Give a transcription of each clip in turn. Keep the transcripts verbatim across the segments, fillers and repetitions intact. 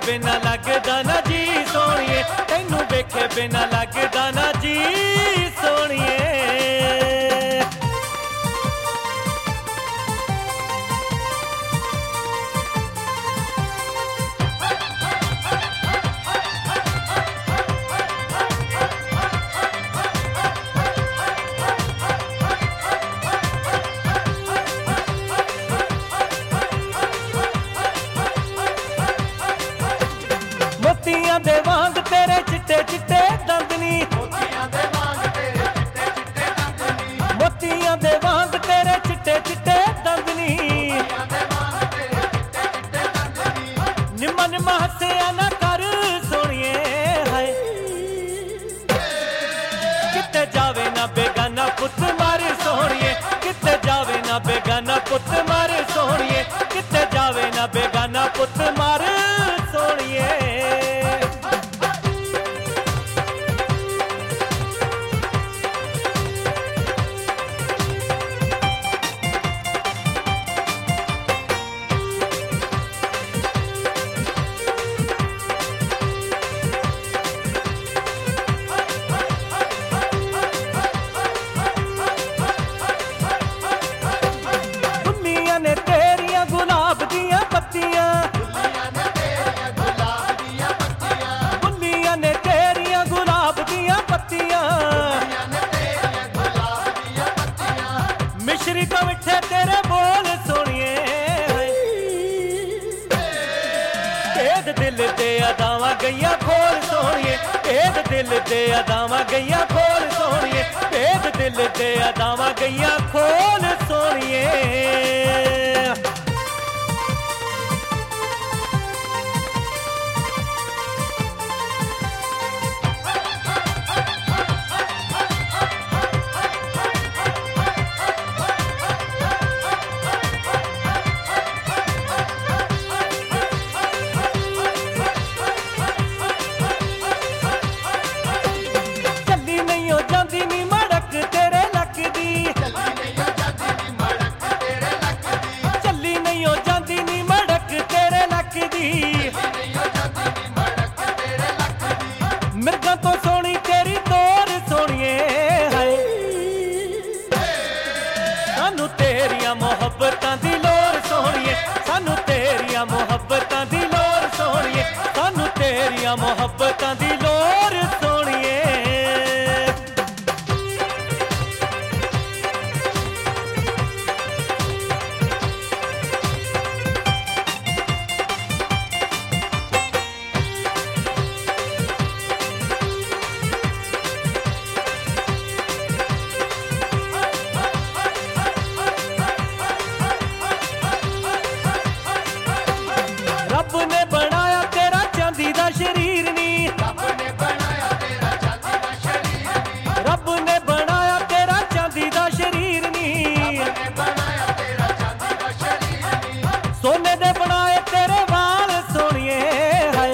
बिना लगदा ना जी सोहणिए, तैनू वेखे बिना लगदा ना जी सोहणिए। मोतियां दे वांग तेरे चिट्टे चिट्टे दंद नी, मोतियां दे वांग तेरे चिट्टे चिट्टे दंद नी, मोतियां दे वांग तेरे चिट्टे चिट्टे दंद नी, मोतियां दे वांग तेरे चिट्टे चिट्टे दंद नी। निम्मा निम्मा हस्सिया ना कर सोहणिए, हाय किते जावे ना बेगाना पुत मार सोहणिए, किते जावे ना बेगाना पुत मार सोहणिए, किते जावे ना बेगाना पुत मार सोहणिए। ने तेरिया गुलाब दियां पत्तियां, बुल्लियां ने तेरिया गुलाब दियां पत्तियां, मिश्री तो मिठे तेरे बोल सोहणिए, भेद दिल दे अदावां गईयां खोल सोहणिए, भेद दिल दे अदावां गईयां खोल सोहणिए, भेद दिल दे अदावां गईयां खोल सोहणिए। चली नहीं हो जाती नी मड़क तेरे लक दी, चली नहीं हो जाती नी मड़क तेरे लक दी, मिर्गा तो सोहनी तेरी तोर सोहणिए, हाय सानू तेरिया मोहब्बतां दी लोर सोहणिए, सानू तेरिया मोहब्बतां दी लोर सोहणिए, सानू तेरिया मोहब्बतां दी लोर सोहणिए। रब ने बनाया तेरा चांदी दा शरीर नी, रब ने बनाया तेरा चांदी दा शरीर नी, रब ने बनाया तेरा चांदी दा शरीर नी, रब ने बनाया तेरा चांदी दा शरीर नी। सोने दे बनाए तेरे वाल सोहणिए, हाय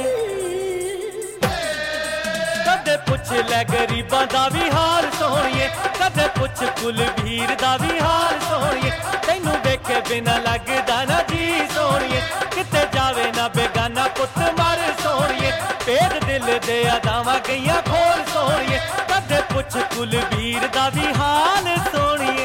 कदे पुछ ले गरीबां दा भी हाल सोहणिए, कदे पुछ कुलवीर दा भी हाल सोहणिए, तैनू वेखे बिना लगदा ना जी सोहणिए, किते जावे ना बेगाना पुत मार सोहणिए, भेद दिल दे अदावां गईयां खोल सोहणिए, कदे पुछ कुलवीर दा भी हाल सोहणिए।